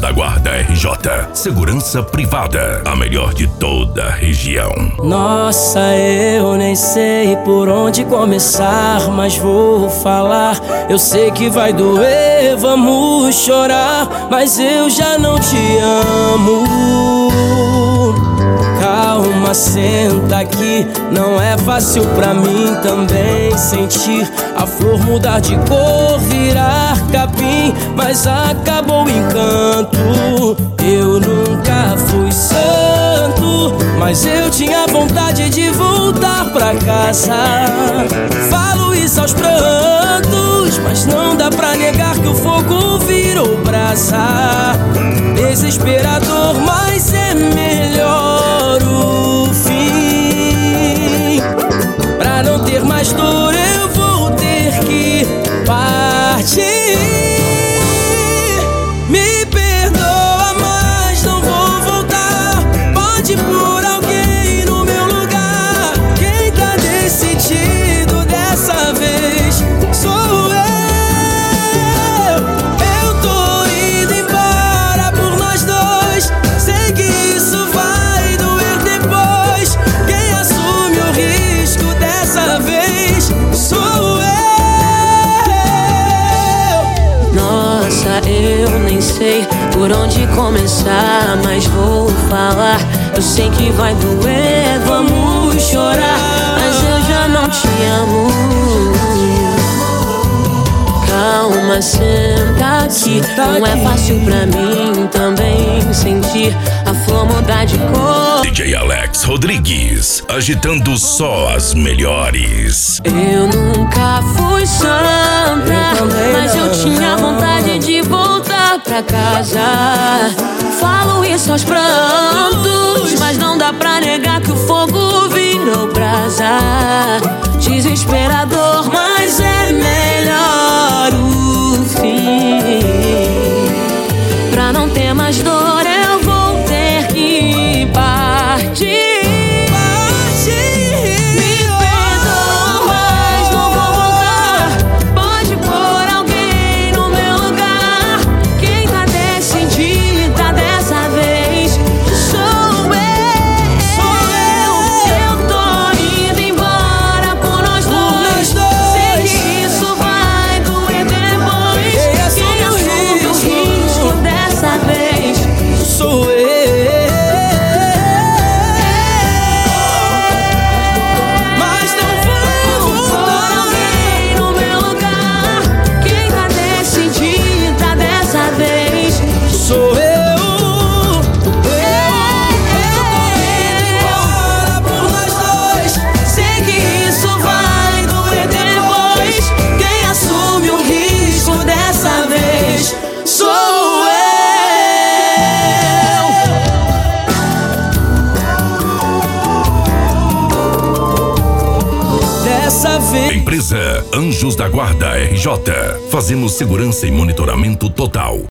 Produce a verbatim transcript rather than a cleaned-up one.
da Guarda R J. Segurança privada, a melhor de toda a região. Nossa, eu nem sei por onde começar, mas vou falar. Eu sei que vai doer, vamos chorar, mas eu já não te amo. Calma, senta aqui. Não é fácil pra mim também sentir a flor mudar de cor, virar capim, mas acabou o encanto. Eu nunca fui santo, mas eu tinha vontade de voltar pra casa. Falo isso aos prantos, mas não dá pra negar que o fogo virou brasa. Desesperador, mas é melhor o fim. Pra não ter mais dor eu vou ter que partir. Me perdoa, mas não vou voltar. Pode pôr alguém no meu lugar. Quem tá decidido dessa vez sou eu. Eu tô indo embora por nós dois. Sei que isso vai doer depois. Quem assume o risco dessa vez sou eu. Nossa, eu nem sei por onde começar, mas vou falar. Eu sei que vai doer, vamos chorar, mas eu já não te amo. Calma, senta aqui. Não é fácil pra mim também sentir a flor mudar de cor. D J Alex Rodrigues, agitando só as melhores. Eu nunca fui santa, mas eu tinha vontade de voltar pra casa. Falo isso aos prantos, mas não dá pra negar que o fogo virou brasa. Desesperador, mas é melhor o fim. Pra não ter mais dor eu vou ter que partir. Empresa Anjos da Guarda R J. Fazemos segurança e monitoramento total.